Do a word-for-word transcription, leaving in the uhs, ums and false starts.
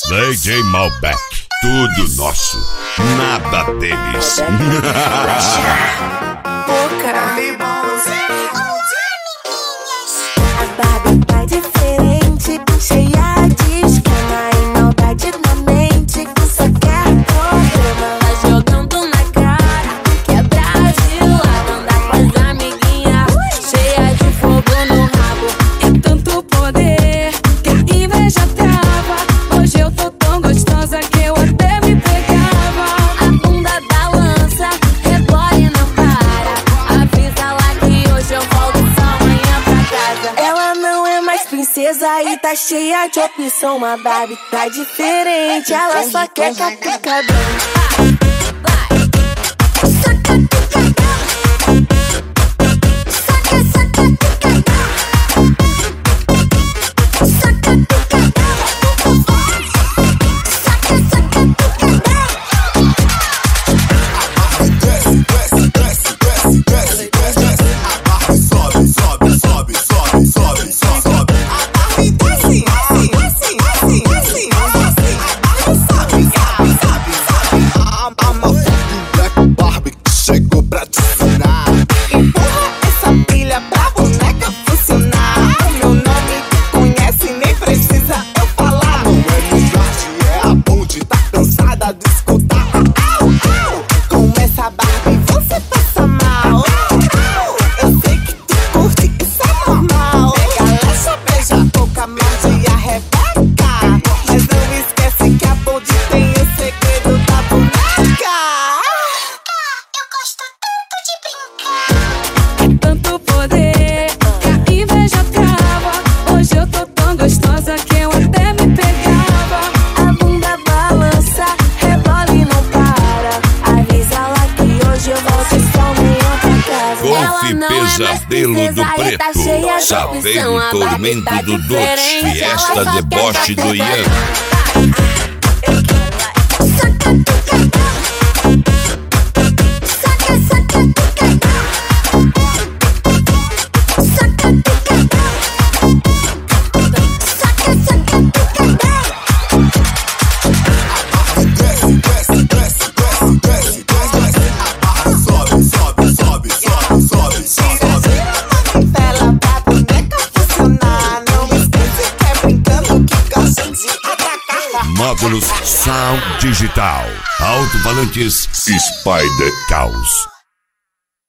D J Malbec, tudo nosso, nada deles. A Barbie tá diferente, cheia de esquema e maldade na mente, que só quer problema. Tá jogando na cara que é Brasil, anda com as amiguinhas, cheia de fogo no rabo e tanto poder que a inveja trava. Hoje eu tô tão gostosa que eu até me pegava. A bunda da lança rebola e não para. Avisa lá que hoje eu volto só amanhã pra casa. Ela não é mais princesa e tá cheia de opção. Uma Barbie tá diferente, ela só quer catucar bem. Só catucar bem. Saca, saca, tuca bem. Só catucar bem. Saca, saca, tuca bem. Desce, desce, desce, desce, desce, desce. A Barbie sobe, sobe, sobe, sobe, sobe, sobe, sobe. A Barbie desce, desce, desce, desce, desce. A Barbie sobe, sobe, sobe, sobe. I'm a fucking black Barbie que chegou pra te ensinar. Empurra essa pilha pra boneca funcionar. Meu nome tu conhece, nem precisa eu falar. Não é no traje, é a bonde, tá cansada de escutar. Au, au. Com essa Barbie você passa mal. Eu sei que tu curte, isso é normal. Pega, lecha, beija a boca, morde e arrebenta. Mas não esquece que a bonde tem o segredo da boneca. Eu gosto tanto de brincar. É tanto poder que a inveja trava. Hoje eu tô tão gostosa que eu até me pegava. A bunda balança, rebola e não para. Avisa lá que hoje eu volto só amanhã pra casa. Golfe Ela não é mais Pesadelo princesa do e tá Preto, cheia de Saveiro opção. A Barbie Tormento tá do Dots, diferente, ela Fiesta só Deboche quer do Ian. Saca, tuca bem. Saca, saca, tuca bem. Saca, tuca bem. Saca, saca, tuca bem. Desce, desce, desce, desce, desce, desce. A Barbie sobe, sobe, sobe, sobe, sobe, sobe. Manivela pra boneca funcionar. Não esquece que é brincando que gosta de atacar. Módulos Sound Digital, alto-falantes Spider Caos.